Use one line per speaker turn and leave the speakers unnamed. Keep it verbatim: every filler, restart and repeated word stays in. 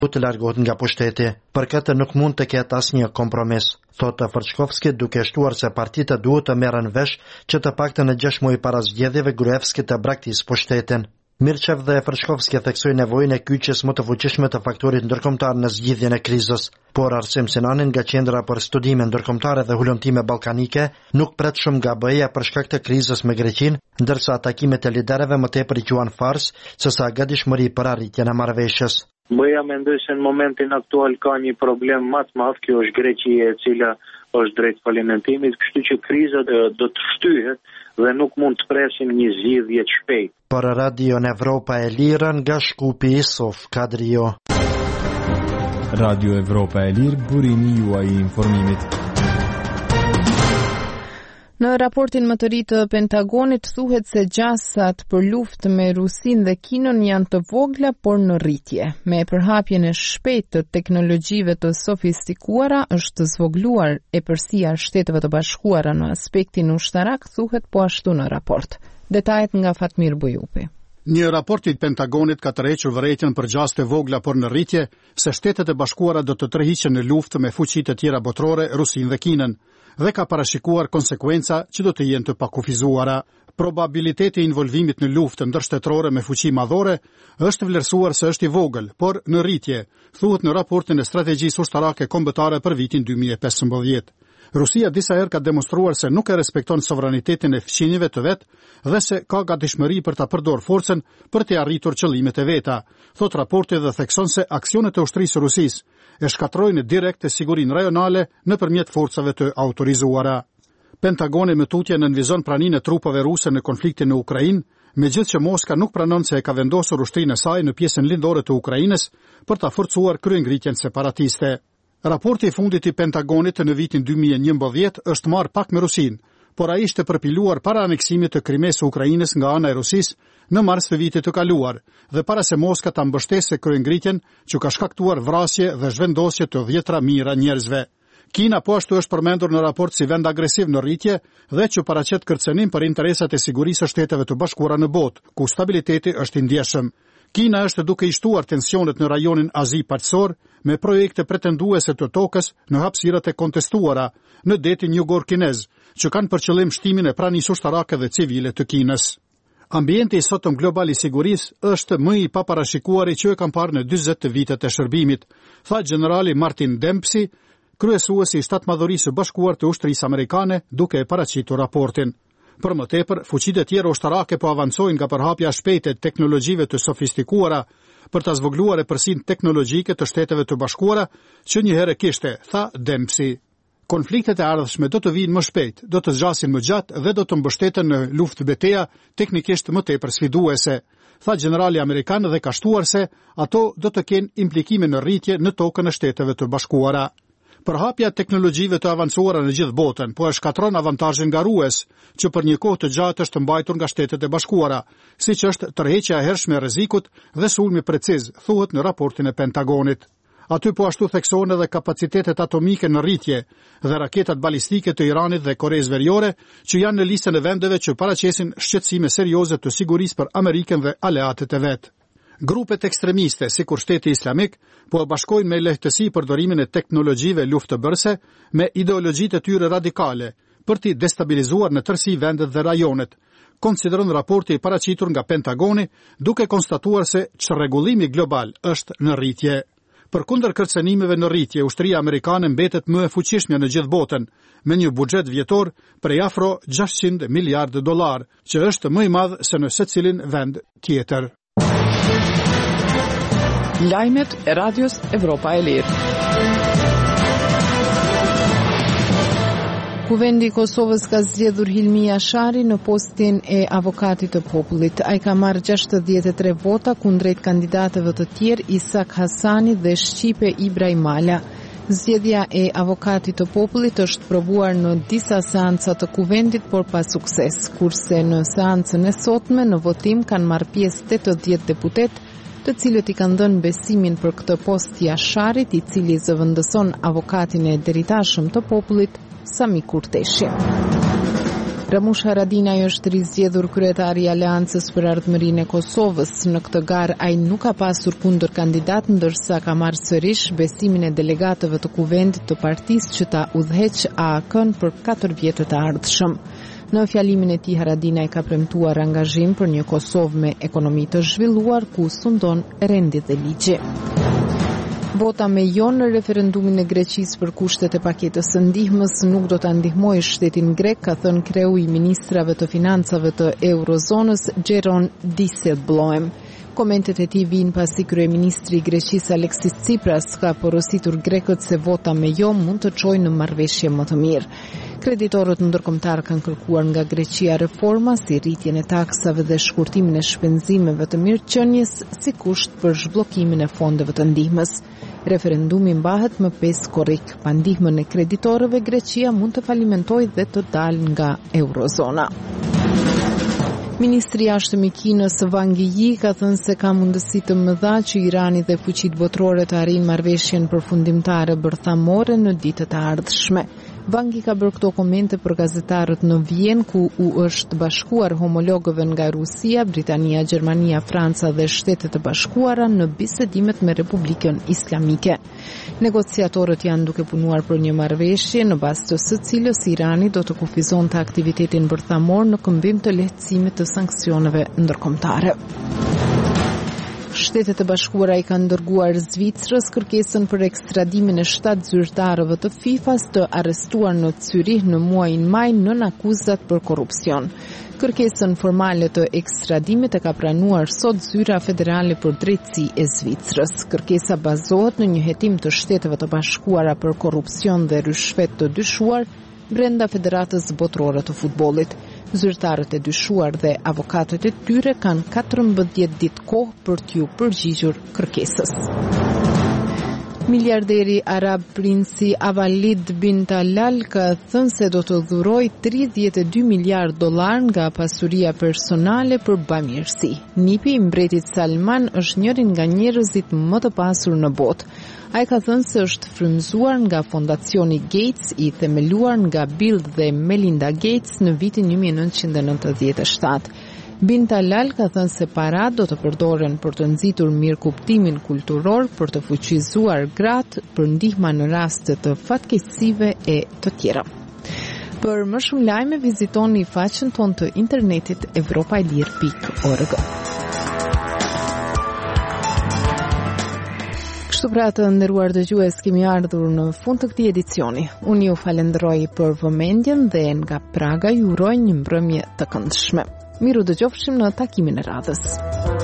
të largohet nga pushteti. Për këtë nuk mund të ketë asnjë kompromis, thotë Fërçkovski, duke shtuar se partitë duhet të merren vesh që të paktën në gjashtë muaj para zgjedhjeve Gruevski të braktisë pushtetin. Mirçev dhe Fërçkovski theksoi nevojën e kyçjes më të fuqishme të faktorit ndërkombëtar në zgjidhjen e krizës, por Arsim Sinani nga Qendra për Studime Ndërkombëtare dhe Hulumtime Ballkanike nuk pret shumë nga B E-ja për shkak të krizës me Greqinë, ndërsa takimet e liderëve më tepër i quan farsë se sa gatishmëri për arritjen e marrëveshjes.
B E-ja mendoj se në momentin aktual ka një problem më të madh, kjo është Greqia e cila është drejt falimentimit, kështu që kriza do të shtyhet dhe nuk mund të presim një zgjidhje të shpejtë.
Për Radio Evropa e Lirë nga Shkupi Sof Kadrio.
Radio Evropa e Lirë, burimi juaj i informimit.
Në raportin më të ri të Pentagonit thuhet se gjasat për luftë me Rusinë dhe Kinën janë të vogla por në rritje. Me përhapjen e shpejtë të teknologjive të sofistikuara është zvogluar epërsia e Shteteve të Bashkuara në aspektin ushtarak, thuhet po ashtu në raport. Detajet nga Fatmir Bujupi.
Një raport i Pentagonit ka tërhequr vërejtjen për gjasat e vogla por në rritje se Shtetet e Bashkuara do të tërhiqen në luftë me fuqitë e tjera botërore, Rusinë dhe Kinën, dhe ka parashikuar konsekuenca që do të jenë të pakufizuara. Probabiliteti i involvimit në luftë ndërshtetërore me fuqi madhore është vlerësuar se është i vogël, por në rritje, thuhet në raportin e strategjisë ushtarake kombëtare për vitin dy mijë e pesëmbëdhjetë. Rusia disa herë ka demonstruar se nuk e respekton sovranitetin e fqinjeve të vet dhe se ka gatishmëri për ta përdorur forcën për të arritur qëllimet e veta, thot raporti dhe thekson se aksionet e ushtrisë së Rusisë e shkatrojnë direkt e sigurinë rajonale nëpërmjet forcave të autorizuara. Pentagoni më tutje nënvizon praninë e trupave ruse në konfliktin në Ukrainë, megjithëse Moska nuk pranon se e ka vendosur ushtrinë e saj në pjesën lindore të Ukrainës për ta forcuar kryengritjen separatiste. Raporti i fundit i Pentagonit në vitin dy mijë e njëmbëdhjetë është marrë pak me Rusinë, por ai ishte përpiluar para aneksimit të Krimesë së Ukrainës nga ana e Rusisë në mars të vitit të kaluar dhe para se Moska ta mbështesë kryengritjen që ka shkaktuar vrasje dhe zhvendosje të dhjetra mijëra njerëzve. Kina po ashtu është përmendur në raport si vend agresiv në rritje dhe që paraqet kërcënim për interesat e sigurisë së Shteteve të Bashkuara në botë, ku stabiliteti është i ndjeshëm. Kina është duke i shtuar tensionet në rajonin Azi Paqësor me projekte pretenduese të tokës në hapësirat e kontestuara në detin Jugor Kinez, që kanë për qëllim shtimin e pranisë ushtarake dhe civile të Kinës. Ambienti i sotëm global i sigurisë është më i paparashikuari që e kam parë në dyzet të vitet e shërbimit, tha generali Martin Dempsey, kryesuesi i Shtatmadhërisë së Bashkuar të Ushtrisë Amerikane, duke e paraqitur raportin. Për më tepër, fuqitë e tjera ushtarake po avancojnë nga përhapja e shpejtë e teknologjive të sofistikuara për ta zvogluar epërsinë teknologjike të Shteteve të Bashkuara që një herë kishte, tha Dempsey. Konfliktet e ardhshme do të vinë më shpejt, do të zgjasin më gjatë dhe do të mbështeten në luftë betejë teknikisht më tepër sfiduese, tha generali amerikan dhe ka shtuar se ato do të kenë implikime në rritje në tokën e Shteteve të Bashkuara. Përhapja e teknologjive të avancuara në gjithë botën po e shkatron avantazhin ngarues, që për një kohë të gjatë është mbajtur nga Shtetet e Bashkuara, siç është tërheqja e hershme e rrezikut dhe sulmi preciz, thuhet në raportin e Pentagonit. Aty po ashtu theksohen edhe kapacitetet atomike në rritje dhe raketat balistike të Iranit dhe Koreas Veriore, që janë në listën e vendeve që paraqesin shqetësime serioze të sigurisë për Amerikën dhe aleatët e vet. Grupet ekstremiste, si kur Shteti Islamik, po e bashkojnë me lehtësi përdorimin e teknologjive luftëbërse me ideologjitë e tyre radikale, për t'i destabilizuar në tërësi vendet dhe rajonet, konsideron raporti i paraqitur nga Pentagoni, duke konstatuar se çrregullimi global është në rritje. Përkundër kërcënimeve në rritje, ushtria amerikane mbetet më e fuqishme në gjithë botën, me një buxhet vjetor prej afro gjashtëqind miliardë dollar, që është më i madh se në secilin vend tjetër.
Lajmet e Radios Evropa e Lirë. Kuvendi i Kosovës ka zgjedhur Hilmi Jashari në postin e avokatit të popullit. Ai ka marrë gjashtëdhjetë e tre vota kundrejt kandidatëve të tjerë Isak Hasani dhe Shqipe Ibrahimala. Zgjedhja e avokatit të popullit është provuar në disa seanca të kuvendit, por pa sukses, kurse në seancën e sotme në votim kanë marrë pjesë tetëdhjetë deputet, të cilët i kanë dhënë besimin për këtë post Jasharit, i cili zëvendëson avokatin e deritashëm të popullit, Sami Kurteshi. Ramush Haradinaj është rizgjedhur kryetari i Aleancës për Ardhmërinë e Kosovës. Në këtë garë ai nuk ka pasur kundër kandidat, ndërsa ka marrë sërish besimin e delegatëve të kuvendit të partisë që ta udhëheq A A K-n për katër vjet të ardhshëm. Në fjalimin e tij Haradinaj ka premtuar angazhim për një Kosovë me ekonomi të zhvilluar ku sundon rendit dhe ligji. Vota me jo në referendumin e Greqisë për kushtet e paketës së ndihmës nuk do ta ndihmojë shtetin grek, ka thënë kreu i ministrave të financave të Eurozonës Jeroen Dijsselbloem. Komentet e tij vijnë pasi kryeministri i Greqisë Aleksis Tsipras ka porositur grekët se vota me jo mund të çojë në marrëveshje më të mirë. Kreditorët ndërkombëtar kanë kërkuar nga Greqia reforma si rritjen e taksave dhe shkurtimin e shpenzimeve të mirëqenies si kusht për zhbllokimin e fondeve të ndihmës. Referendumi mbahet më pesë korrik. Pa ndihmën e kreditorëve, Greqia mund të falimentojë dhe të dalë nga Eurozona. Ministri i jashtëm i Kinës Wang Yi ka thënë se ka mundësi të mëdha që Irani dhe fuqitë botërore të arrijnë marrëveshjen përfundimtare bërthamore në ditët e ardhshme. Wang Yi ka bërë këto komente për gazetarët në Vjenë, ku u është bashkuar homologëve nga Rusia, Britania, Gjermania, Franca dhe Shtetet e Bashkuara në bisedimet me Republikën Islamike. Negociatorët janë duke punuar për një marrëveshje në bazë të së cilës Irani do të kufizonte aktivitetin bërthamor në këmbim të lehtësimit të sanksioneve ndërkombëtare. Shtetet e Bashkuara i kanë dërguar Zvicrës kërkesën për ekstradimin e shtatë zyrtarëve të FIFA-s të arrestuar në Zyrih në muajin maj nën akuzat për korrupsion. Kërkesën formale të ekstradimit e ka pranuar sot Zyra Federale për Drejtësi e Zvicrës. Kërkesa bazohet në një hetim të Shteteve të Bashkuara për korrupsion dhe rishfet të dyshuar brenda Federatës Botërore të Futbollit. Zyrtarët e dyshuar dhe avokatët e tyre kanë katërmbëdhjetë ditë kohë për t'ju përgjigjur kërkesës. Miliarderi arab princi Avalid bin Talal ka thënë se do të dhurojë tridhjetë e dy miliardë dollar nga pasuria personale për bamirësi. Nipi i mbretit Salman është njëri nga njerëzit më të pasur në botë. Ai ka thënë se është frymëzuar nga fondacioni Gates i themeluar nga Bill dhe Melinda Gates në vitin një mijë e nëntëqind e nëntëdhjetë e shtatë. Bin Talal ka thënë se paratë do të përdoren për të nxitur mirëkuptimin kulturor, për të fuqizuar gratë, për ndihma në raste të fatkeqësive e të tjera. Për më shumë lajme vizitoni faqen tonë të internetit evropailir pikë org. Kështu pra të nderuar dëgjues, kemi ardhur në fund të këtij edicioni. Unë ju falenderoj për vëmendjen dhe nga Praga ju uroj një mbrëmje të këndshme. Miru dëgjofshim në takimin e radhës.